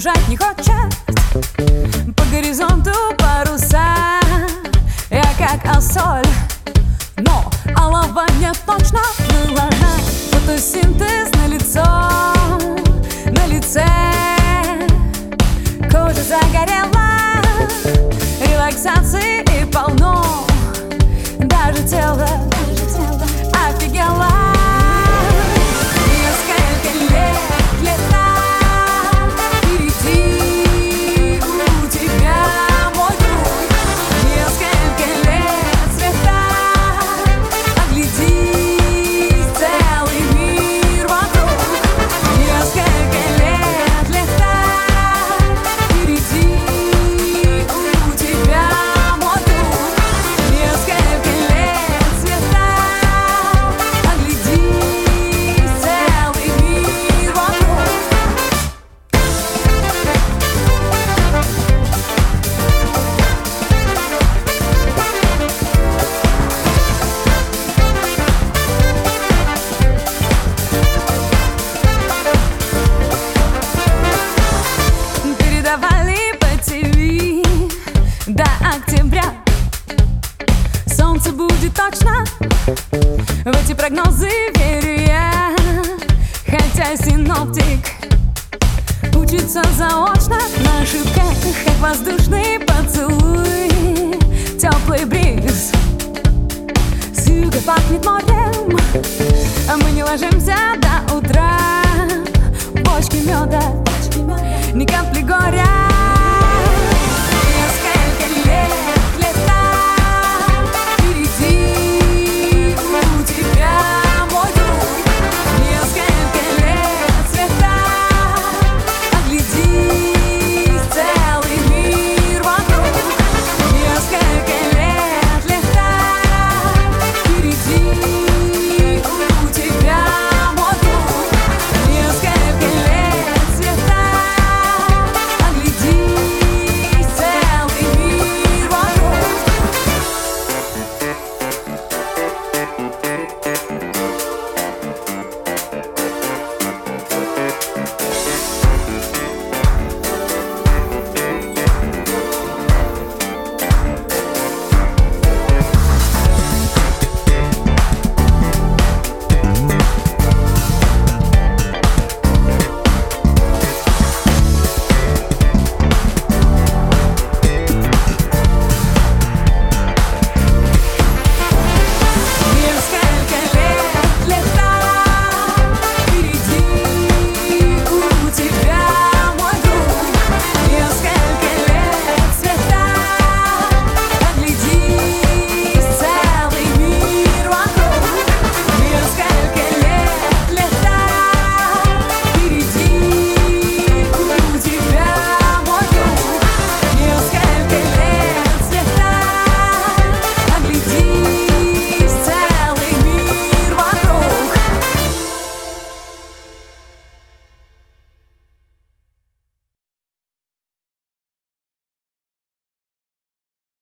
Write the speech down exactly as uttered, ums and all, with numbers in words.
бежать не хочет. По горизонту паруса, я как осоль, но алова не точно выложна. Фотосинтез на лицо, на лице кожа загорела, релаксации и полно, даже тело офигело. Несколько лет лета впереди у тебя, мой друг. Несколько лет света, оглядись, целый мир вокруг. Несколько лет лета впереди у тебя, мой друг. Несколько лет света, оглядись, целый мир вокруг. Передавали по ТВ до октября. Солнце будет точно, в эти прогнозы верю я. Хотя синоптик учится заочно на ошибках, как воздушный поцелуй, теплый бриз. С юга пахнет морем, а мы не ложимся до утра. Бочки меда, ни капли горя.